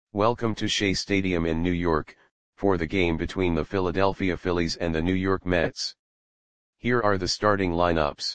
Welcome to Shea Stadium in New York, for the game between the Philadelphia Phillies and the New York Mets. Here are the starting lineups.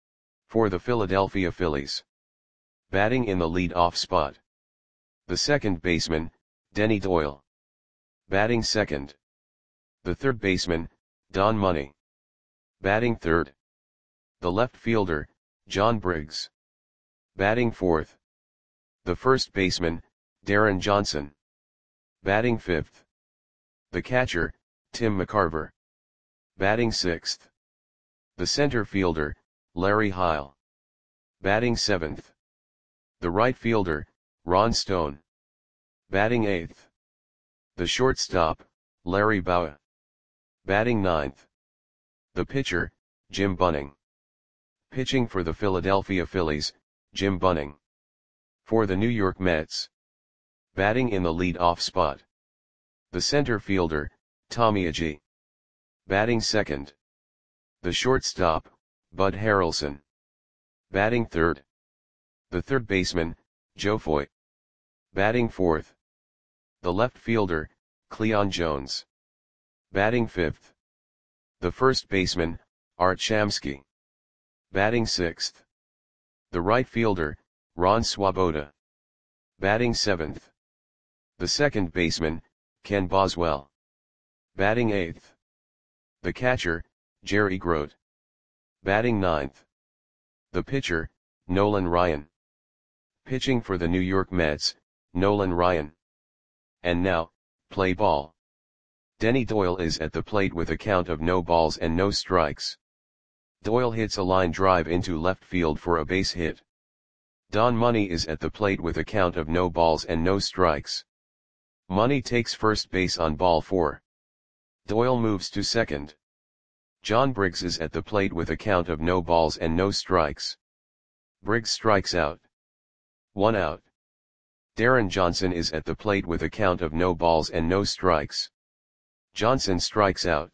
For the Philadelphia Phillies. Batting in the lead-off spot. The second baseman, Denny Doyle. Batting second. The third baseman, Don Money. Batting third. The left fielder, John Briggs. Batting fourth. The first baseman, Darren Johnson. Batting fifth. The catcher, Tim McCarver. Batting sixth. The center fielder, Larry Heil. Batting seventh. The right fielder, Ron Stone. Batting eighth. The shortstop, Larry Bowa. Batting ninth. The pitcher, Jim Bunning. Pitching for the Philadelphia Phillies, Jim Bunning. For the New York Mets. Batting in the lead-off spot. The center fielder, Tommy Agee. Batting second. The shortstop, Bud Harrelson. Batting third. The third baseman, Joe Foy. Batting fourth. The left fielder, Cleon Jones. Batting fifth. The first baseman, Art Shamsky. Batting sixth. The right fielder, Ron Swoboda. Batting seventh. The second baseman, Ken Boswell. Batting eighth. The catcher, Jerry Grote. Batting ninth. The pitcher, Nolan Ryan. Pitching for the New York Mets, Nolan Ryan. And now, play ball. Denny Doyle is at the plate with a count of no balls and no strikes. Doyle hits a line drive into left field for a base hit. Don Money is at the plate with a count of no balls and no strikes. Money takes first base on ball 4. Doyle moves to second. John Briggs is at the plate with a count of no balls and no strikes. Briggs strikes out. 1 out. Darren Johnson is at the plate with a count of no balls and no strikes. Johnson strikes out.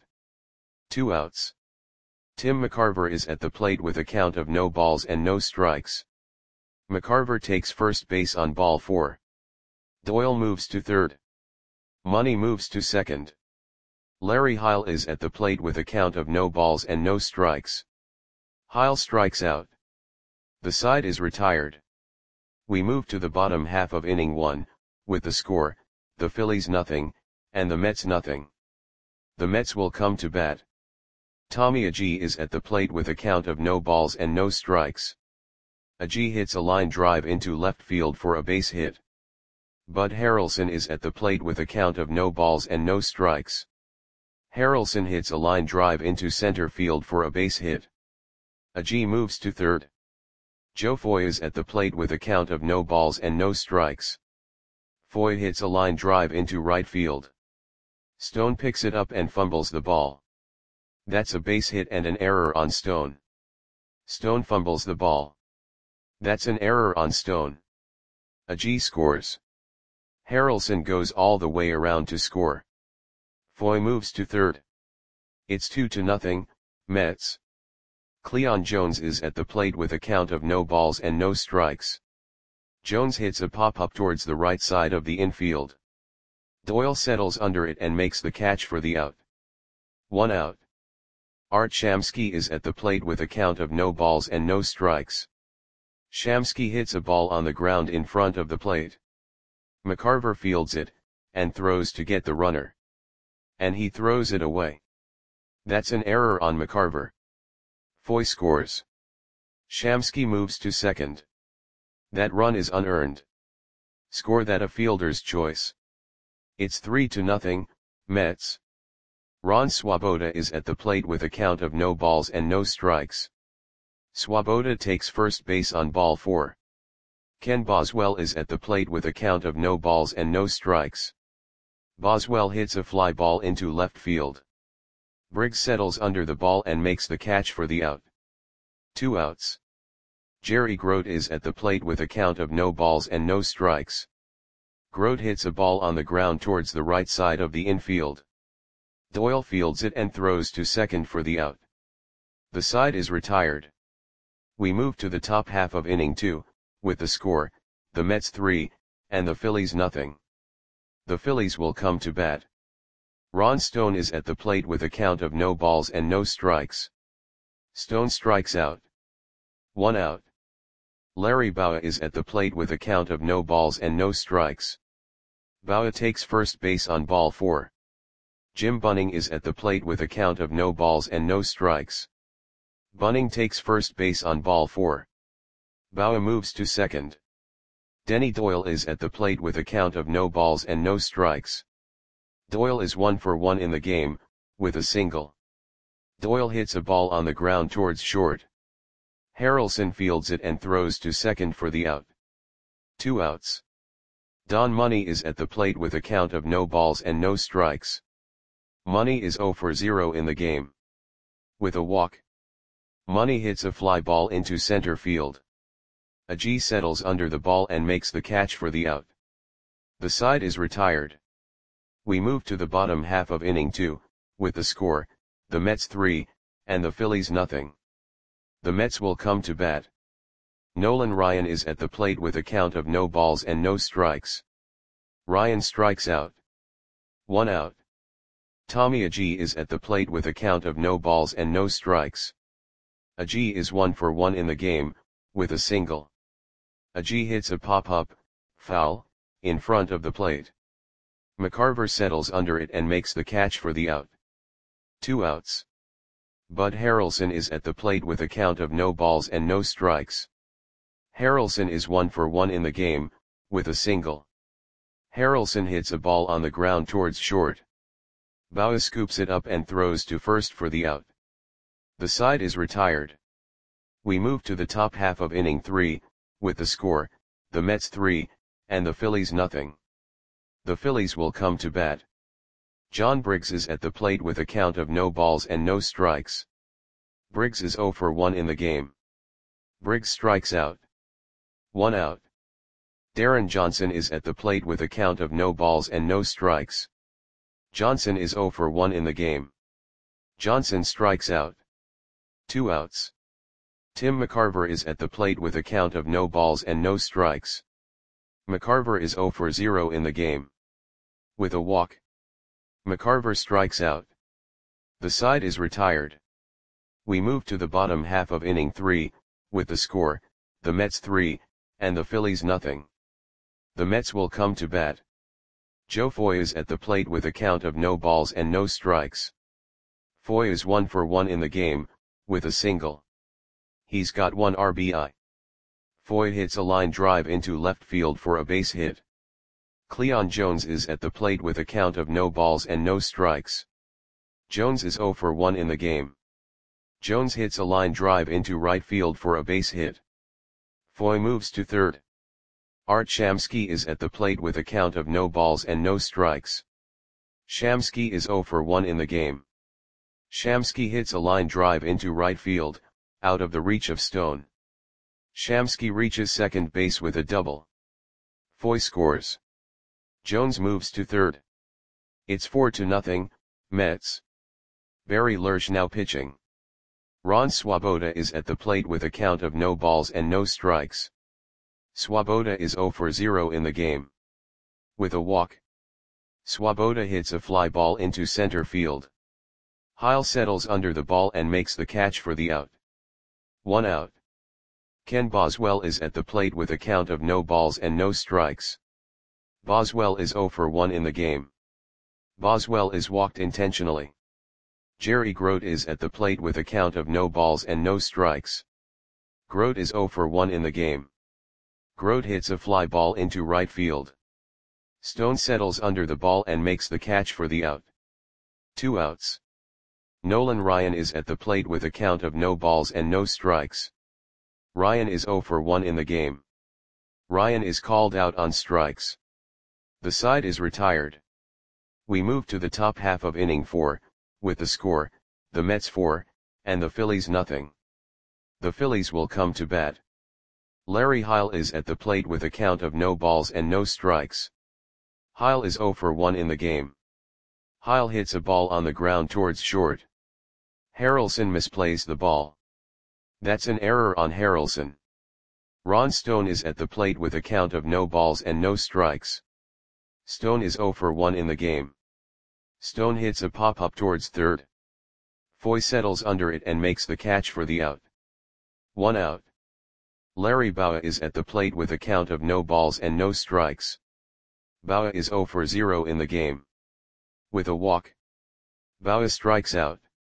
2 outs. Tim McCarver is at the plate with a count of no balls and no strikes. McCarver takes first base on ball 4. Doyle moves to third. Money moves to second. Larry Heil is at the plate with a count of no balls and no strikes. Heil strikes out. The side is retired. We move to the bottom half of inning 1, with the score, the Phillies nothing, and the Mets nothing. The Mets will come to bat. Tommy Agee is at the plate with a count of no balls and no strikes. Agee hits a line drive into left field for a base hit. Bud Harrelson is at the plate with a count of no balls and no strikes. Harrelson hits a line drive into center field for a base hit. Agee moves to third. Joe Foy is at the plate with a count of no balls and no strikes. Foy hits a line drive into right field. Stone picks it up and fumbles the ball. That's a base hit and an error on Stone. Stone fumbles the ball. That's an error on Stone. Agee scores. Harrelson goes all the way around to score. Foy moves to third. It's 2-0, Mets. Cleon Jones is at the plate with a count of no balls and no strikes. Jones hits a pop-up towards the right side of the infield. Doyle settles under it and makes the catch for the out. 1 out. Art Shamsky is at the plate with a count of no balls and no strikes. Shamsky hits a ball on the ground in front of the plate. McCarver fields it, and throws to get the runner. And he throws it away. That's an error on McCarver. Foy scores. Shamsky moves to second. That run is unearned. Score that a fielder's choice. It's 3-0, Mets. Ron Swoboda is at the plate with a count of no balls and no strikes. Swoboda takes first base on ball 4. Ken Boswell is at the plate with a count of no balls and no strikes. Boswell hits a fly ball into left field. Briggs settles under the ball and makes the catch for the out. 2 outs. Jerry Grote is at the plate with a count of no balls and no strikes. Grote hits a ball on the ground towards the right side of the infield. Doyle fields it and throws to second for the out. The side is retired. We move to the top half of inning 2, with the score, the Mets 3, and the Phillies nothing. The Phillies will come to bat. Ron Stone is at the plate with a count of no balls and no strikes. Stone strikes out. 1 out. Larry Bowa is at the plate with a count of no balls and no strikes. Bowa takes first base on ball 4. Jim Bunning is at the plate with a count of no balls and no strikes. Bunning takes first base on ball 4. Bowa moves to second. Denny Doyle is at the plate with a count of no balls and no strikes. Doyle is 1 for 1 in the game, with a single. Doyle hits a ball on the ground towards short. Harrelson fields it and throws to second for the out. 2 outs. Don Money is at the plate with a count of no balls and no strikes. Money is 0 for 0 in the game. With a walk. Money hits a fly ball into center field. Agee settles under the ball and makes the catch for the out. The side is retired. We move to the bottom half of inning 2, with the score, the Mets 3, and the Phillies nothing. The Mets will come to bat. Nolan Ryan is at the plate with a count of no balls and no strikes. Ryan strikes out. 1 out. Tommy Agee is at the plate with a count of no balls and no strikes. Agee is 1 for 1 in the game, with a single. Agee hits a pop-up, foul, in front of the plate. McCarver settles under it and makes the catch for the out. 2 outs. Bud Harrelson is at the plate with a count of no balls and no strikes. Harrelson is 1 for 1 in the game, with a single. Harrelson hits a ball on the ground towards short. Bowa scoops it up and throws to first for the out. The side is retired. We move to the top half of inning 3, with the score, the Mets 3, and the Phillies nothing. The Phillies will come to bat. John Briggs is at the plate with a count of no balls and no strikes. Briggs is 0 for 1 in the game. Briggs strikes out. 1 out. Darren Johnson is at the plate with a count of no balls and no strikes. Johnson is 0 for 1 in the game. Johnson strikes out. 2 outs. Tim McCarver is at the plate with a count of no balls and no strikes. McCarver is 0 for 0 in the game. With a walk. McCarver strikes out. The side is retired. We move to the bottom half of inning 3, with the score, the Mets 3, and the Phillies nothing. The Mets will come to bat. Joe Foy is at the plate with a count of no balls and no strikes. Foy is 1 for 1 in the game, with a single. He's got 1 RBI. Foy hits a line drive into left field for a base hit. Cleon Jones is at the plate with a count of no balls and no strikes. Jones is 0 for 1 in the game. Jones hits a line drive into right field for a base hit. Foy moves to third. Art Shamsky is at the plate with a count of no balls and no strikes. Shamsky is 0 for 1 in the game. Shamsky hits a line drive into right field, out of the reach of Stone. Shamsky reaches second base with a double. Foy scores. Jones moves to third. It's 4-0, Mets. Barry Lerch now pitching. Ron Swoboda is at the plate with a count of no balls and no strikes. Swoboda is 0 for 0 in the game. With a walk. Swoboda hits a fly ball into center field. Heil settles under the ball and makes the catch for the out. 1 out. Ken Boswell is at the plate with a count of no balls and no strikes. Boswell is 0 for 1 in the game. Boswell is walked intentionally. Jerry Grote is at the plate with a count of no balls and no strikes. Grote is 0 for 1 in the game. Grote hits a fly ball into right field. Stone settles under the ball and makes the catch for the out. 2 outs. Nolan Ryan is at the plate with a count of no balls and no strikes. Ryan is 0 for 1 in the game. Ryan is called out on strikes. The side is retired. We move to the top half of inning 4, with the score, the Mets 4, and the Phillies nothing. The Phillies will come to bat. Larry Heil is at the plate with a count of no balls and no strikes. Heil is 0 for 1 in the game. Heil hits a ball on the ground towards short. Harrelson misplays the ball. That's an error on Harrelson. Ron Stone is at the plate with a count of no balls and no strikes. Stone is 0 for 1 in the game. Stone hits a pop-up towards third. Foy settles under it and makes the catch for the out. 1 out. Larry Bowa is at the plate with a count of no balls and no strikes. Bowa is 0 for 0 in the game. With a walk, Bowa strikes out.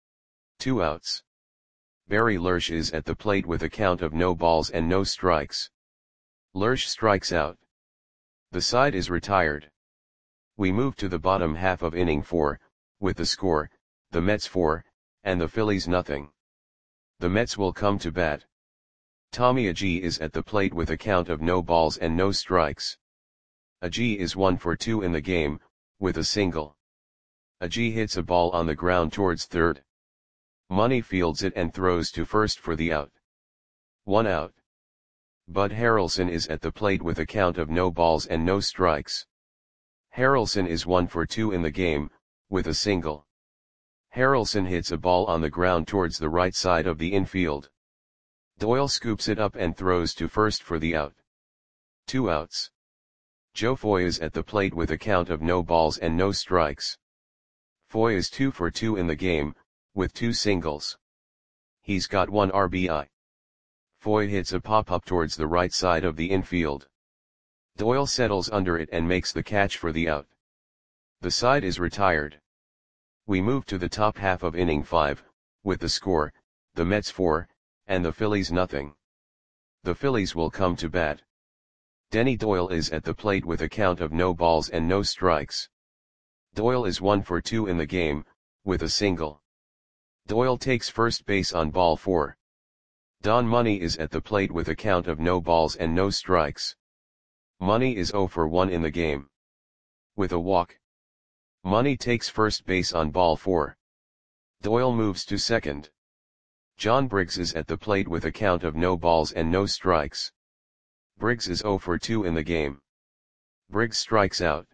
2 outs. Barry Lersch is at the plate with a count of no balls and no strikes. Lersch strikes out. The side is retired. We move to the bottom half of inning 4, with the score, the Mets 4, and the Phillies nothing. The Mets will come to bat. Tommy Agee is at the plate with a count of no balls and no strikes. Agee is 1 for 2 in the game, with a single. Agee hits a ball on the ground towards third. Money fields it and throws to first for the out. 1 out. Bud Harrelson is at the plate with a count of no balls and no strikes. Harrelson is 1 for 2 in the game, with a single. Harrelson hits a ball on the ground towards the right side of the infield. Doyle scoops it up and throws to first for the out. 2 outs. Joe Foy is at the plate with a count of no balls and no strikes. Foy is 2 for 2 in the game, with 2 singles. He's got 1 RBI. Foy hits a pop-up towards the right side of the infield. Doyle settles under it and makes the catch for the out. The side is retired. We move to the top half of inning 5, with the score, the Mets 4, and the Phillies nothing. The Phillies will come to bat. Denny Doyle is at the plate with a count of no balls and no strikes. Doyle is 1 for 2 in the game, with a single. Doyle takes first base on ball 4. Don Money is at the plate with a count of no balls and no strikes. Money is 0 for 1 in the game. With a walk, Money takes first base on ball 4. Doyle moves to second. John Briggs is at the plate with a count of no balls and no strikes. Briggs is 0 for 2 in the game. Briggs strikes out.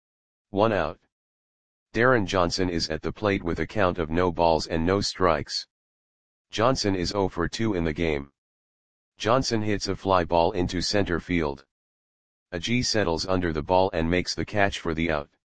1 out. Darren Johnson is at the plate with a count of no balls and no strikes. Johnson is 0 for 2 in the game. Johnson hits a fly ball into center field. Agee settles under the ball and makes the catch for the out.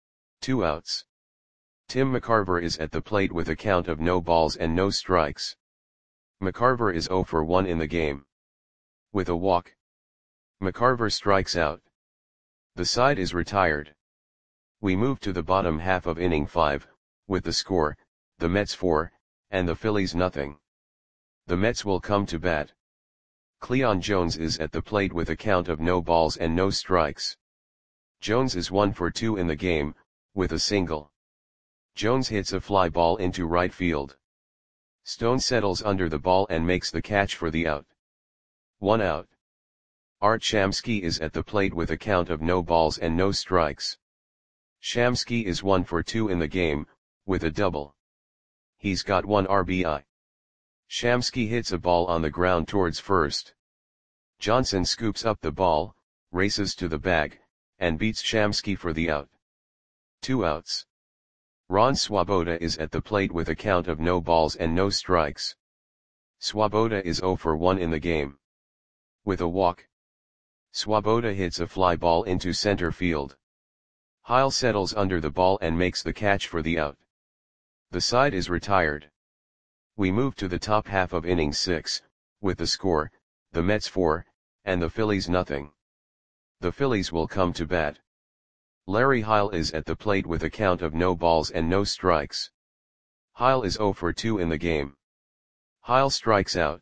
2 outs. Tim McCarver is at the plate with a count of no balls and no strikes. McCarver is 0 for 1 in the game. With a walk, McCarver strikes out. The side is retired. We move to the bottom half of inning 5, with the score, the Mets 4, and the Phillies nothing. The Mets will come to bat. Cleon Jones is at the plate with a count of no balls and no strikes. Jones is 1 for 2 in the game, with a single. Jones hits a fly ball into right field. Stone settles under the ball and makes the catch for the out. 1 out. Art Shamsky is at the plate with a count of no balls and no strikes. Shamsky is 1 for 2 in the game, with a double. He's got 1 RBI. Shamsky hits a ball on the ground towards first. Johnson scoops up the ball, races to the bag, and beats Shamsky for the out. 2 outs. Ron Swoboda is at the plate with a count of no balls and no strikes. Swoboda is 0 for 1 in the game. With a walk, Swoboda hits a fly ball into center field. Heil settles under the ball and makes the catch for the out. The side is retired. We move to the top half of inning 6, with the score, the Mets 4, and the Phillies nothing. The Phillies will come to bat. Larry Heil is at the plate with a count of no balls and no strikes. Heil is 0 for 2 in the game. Heil strikes out.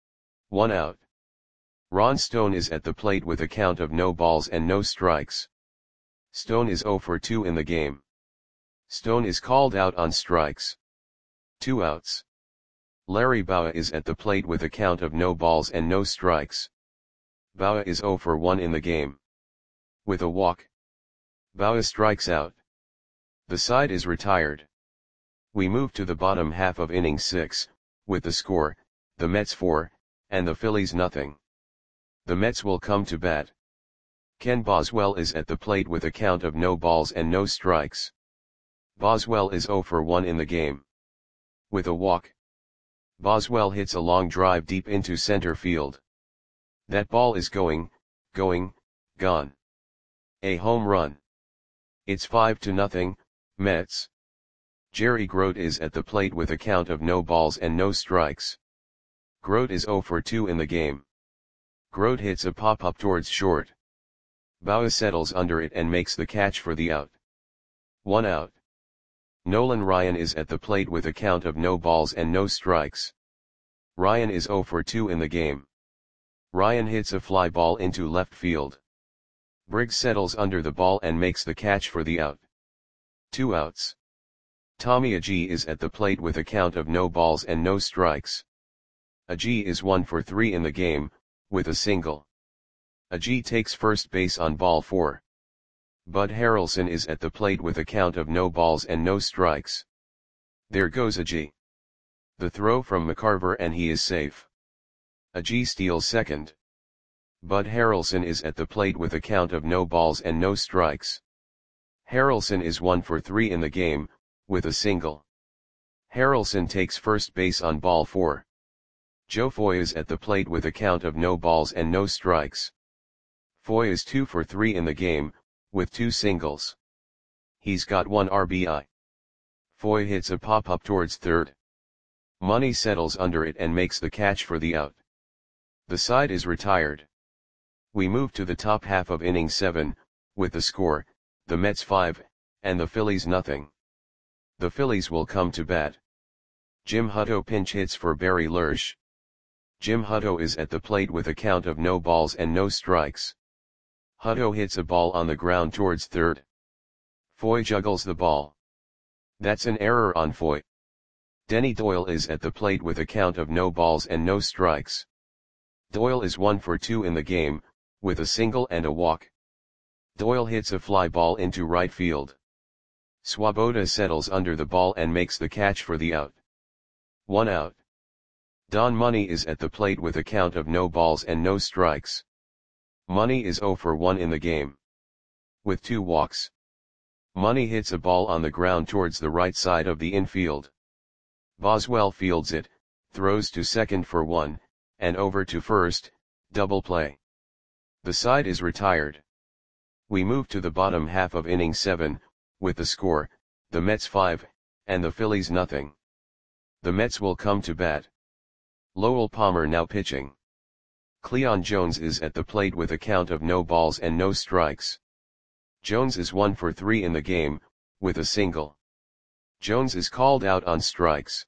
1 out. Ron Stone is at the plate with a count of no balls and no strikes. Stone is 0 for 2 in the game. Stone is called out on strikes. 2 outs. Larry Bowa is at the plate with a count of no balls and no strikes. Bowa is 0 for 1 in the game. With a walk, Bowa strikes out. The side is retired. We move to the bottom half of inning 6, with the score, the Mets 4, and the Phillies nothing. The Mets will come to bat. Ken Boswell is at the plate with a count of no balls and no strikes. Boswell is 0 for 1 in the game. With a walk, Boswell hits a long drive deep into center field. That ball is gone. A home run. It's 5-0, Mets. Jerry Grote is at the plate with a count of no balls and no strikes. Grote is 0 for 2 in the game. Grote hits a pop-up towards short. Bauer settles under it and makes the catch for the out. 1 out. Nolan Ryan is at the plate with a count of no balls and no strikes. Ryan is 0 for 2 in the game. Ryan hits a fly ball into left field. Briggs settles under the ball and makes the catch for the out. 2 outs. Tommy Agee is at the plate with a count of no balls and no strikes. Agee is 1 for 3 in the game, with a single. Agee takes first base on ball 4. Bud Harrelson is at the plate with a count of no balls and no strikes. There goes Agee. The throw from McCarver and he is safe. Agee steals second. Bud Harrelson is at the plate with a count of no balls and no strikes. Harrelson is 1 for 3 in the game, with a single. Harrelson takes first base on ball 4. Joe Foy is at the plate with a count of no balls and no strikes. Foy is 2 for 3 in the game, with 2 singles. He's got 1 RBI. Foy hits a pop-up towards third. Money settles under it and makes the catch for the out. The side is retired. We move to the top half of inning 7, with the score, the Mets 5, and the Phillies nothing. The Phillies will come to bat. Jim Hutto pinch hits for Barry Lersch. Jim Hutto is at the plate with a count of no balls and no strikes. Hutto hits a ball on the ground towards third. Foy juggles the ball. That's an error on Foy. Denny Doyle is at the plate with a count of no balls and no strikes. Doyle is 1 for 2 in the game, with a single and a walk. Doyle hits a fly ball into right field. Swoboda settles under the ball and makes the catch for the out. 1 out. Don Money is at the plate with a count of no balls and no strikes. Money is 0 for 1 in the game. With 2 walks. Money hits a ball on the ground towards the right side of the infield. Boswell fields it, throws to second for 1, and over to first, double play. The side is retired. We move to the bottom half of inning 7, with the score, the Mets 5, and the Phillies nothing. The Mets will come to bat. Lowell Palmer now pitching. Cleon Jones is at the plate with a count of no balls and no strikes. Jones is 1 for 3 in the game, with a single. Jones is called out on strikes.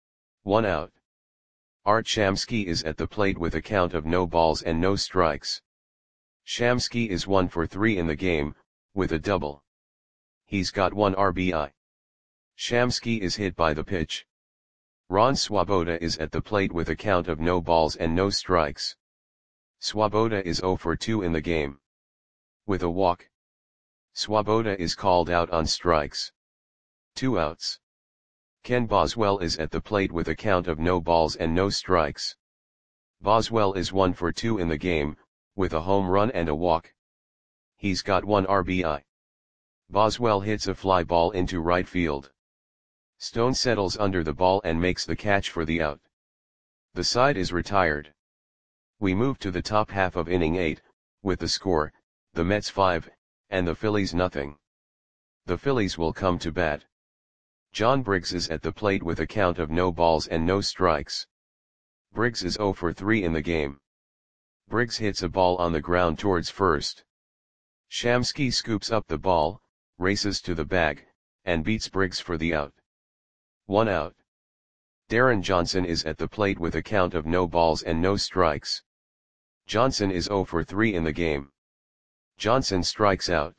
1 out. Art Shamsky is at the plate with a count of no balls and no strikes. Shamsky is 1 for 3 in the game, with a double. He's got 1 RBI. Shamsky is hit by the pitch. Ron Swoboda is at the plate with a count of no balls and no strikes. Swoboda is 0 for 2 in the game. With a walk. Swoboda is called out on strikes. 2 outs. Ken Boswell is at the plate with a count of no balls and no strikes. Boswell is 1 for 2 in the game, with a home run and a walk. He's got 1 RBI. Boswell hits a fly ball into right field. Stone settles under the ball and makes the catch for the out. The side is retired. We move to the top half of inning 8, with the score, the Mets 5, and the Phillies nothing. The Phillies will come to bat. John Briggs is at the plate with a count of no balls and no strikes. Briggs is 0 for 3 in the game. Briggs hits a ball on the ground towards first. Shamsky scoops up the ball, races to the bag, and beats Briggs for the out. 1 out. Darren Johnson is at the plate with a count of no balls and no strikes. Johnson is 0 for 3 in the game. Johnson strikes out.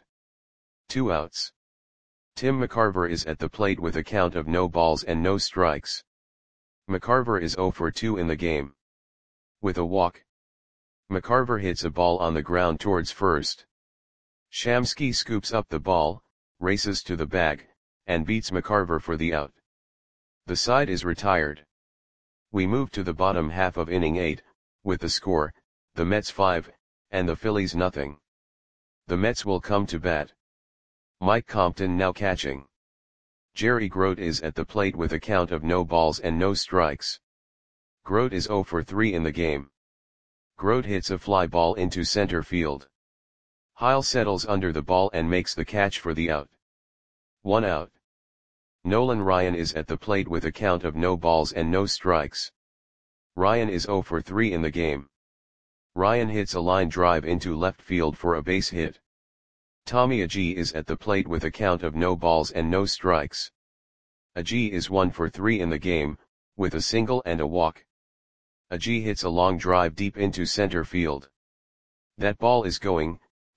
2 outs. Tim McCarver is at the plate with a count of no balls and no strikes. McCarver is 0 for 2 in the game. With a walk. McCarver hits a ball on the ground towards first. Shamsky scoops up the ball, races to the bag, and beats McCarver for the out. The side is retired. We move to the bottom half of inning 8, with the score, the Mets 5, and the Phillies nothing. The Mets will come to bat. Mike Compton now catching. Jerry Grote is at the plate with a count of no balls and no strikes. Grote is 0 for 3 in the game. Grote hits a fly ball into center field. Heil settles under the ball and makes the catch for the out. 1 out. Nolan Ryan is at the plate with a count of no balls and no strikes. Ryan is 0 for 3 in the game. Ryan hits a line drive into left field for a base hit. Tommy Agee is at the plate with a count of no balls and no strikes. Agee is 1 for 3 in the game, with a single and a walk. Agee hits a long drive deep into center field. That ball is gone.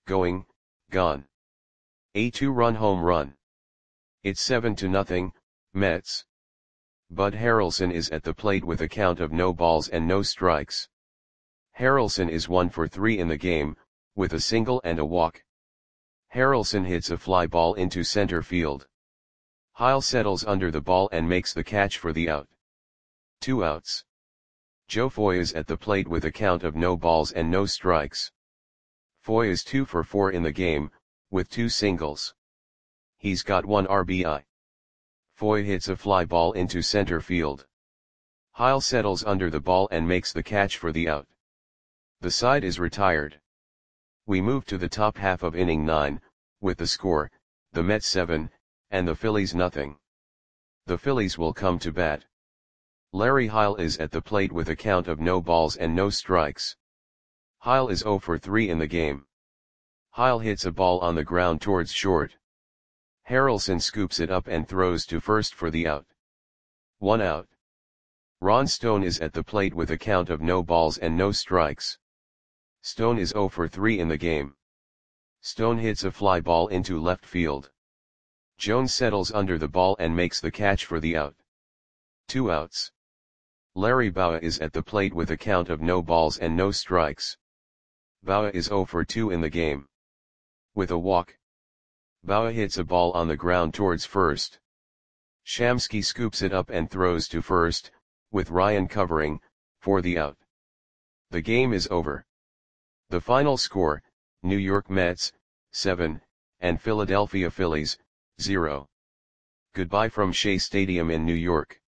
A 2-run home run. It's 7-0, Mets. Bud Harrelson is at the plate with a count of no balls and no strikes. Harrelson is 1 for 3 in the game, with a single and a walk. Harrelson hits a fly ball into center field. Heil settles under the ball and makes the catch for the out. 2 outs. Joe Foy is at the plate with a count of no balls and no strikes. Foy is 2 for 4 in the game, with 2 singles. He's got 1 RBI. Foy hits a fly ball into center field. Heil settles under the ball and makes the catch for the out. The side is retired. We move to the top half of inning 9, with the score, the Mets 7, and the Phillies nothing. The Phillies will come to bat. Larry Heil is at the plate with a count of no balls and no strikes. Heil is 0 for 3 in the game. Heil hits a ball on the ground towards short. Harrelson scoops it up and throws to first for the out. 1 out. Ron Stone is at the plate with a count of no balls and no strikes. Stone is 0 for 3 in the game. Stone hits a fly ball into left field. Jones settles under the ball and makes the catch for the out. 2 outs. Larry Bowa is at the plate with a count of no balls and no strikes. Bowa is 0 for 2 in the game. With a walk. Bowa hits a ball on the ground towards first. Shamsky scoops it up and throws to first, with Ryan covering, for the out. The game is over. The final score, New York Mets, 7, and Philadelphia Phillies, 0. Goodbye from Shea Stadium in New York.